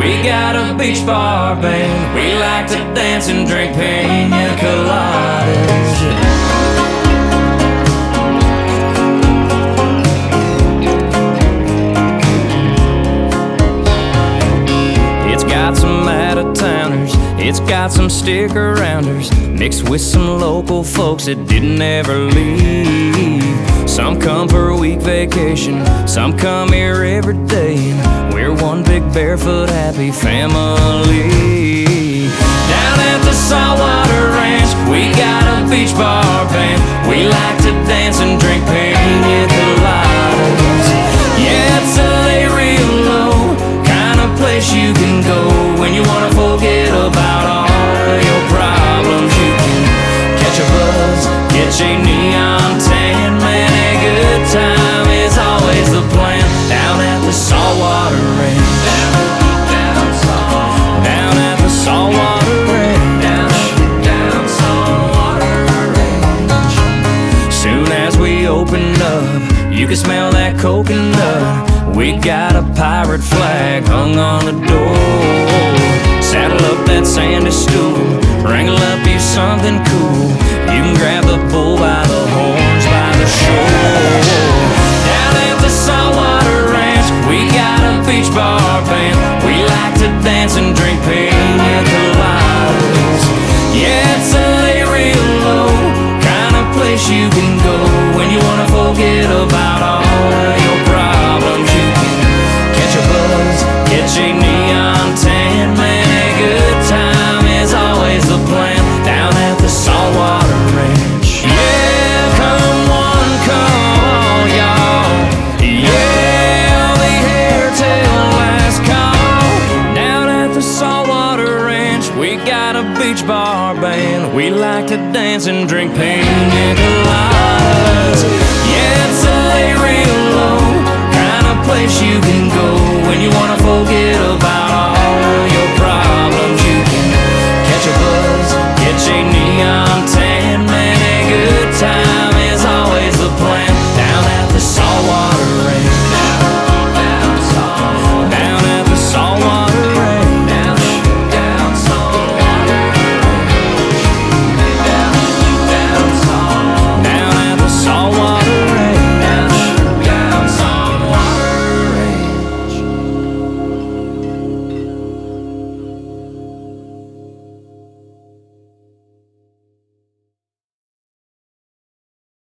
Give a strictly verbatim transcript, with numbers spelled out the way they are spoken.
We got a beach bar band. We like to dance and drink pina coladas. It's got some out-of-towners, it's got some stick-arounders, mixed with some local folks that didn't ever leave. Some come for a week vacation, some come here every day. We're one big barefoot happy family. Down at the Saltwater Ranch, we got a beach bar band. We like to dance and drink pina coladas. Yeah, it's a lay real low kind of place you can go when you wanna forget about all your problems. You can catch a buzz, get your neon tan. Man, a good time is always the plan. Down at the Saltwater Ranch, down, down, down at the Saltwater Ranch, down, down Saltwater Ranch. Soon as we open up, you can smell that coconut. We got a pirate flag hung on the door. Saddle up that sandy stool, wrangle up you something cool. You can grab the bull by the horns by the shore. Down at the Saltwater Ranch, we got a beach bar band. We like to dance and drink pina coladas. Yeah, it's a lay real low kind of place you can go when you wanna forget about all your problems. You can catch a buzz, get your neon tan. Man, a good time is always the plan. Down at the Saltwater Ranch. Yeah, come one, come all, y'all. Yeah, I'll be here till last call. Down at the Saltwater Ranch, we got a beach bar band. We like to dance and drink pina coladas. Yeah, it's a lay real low kind of place you can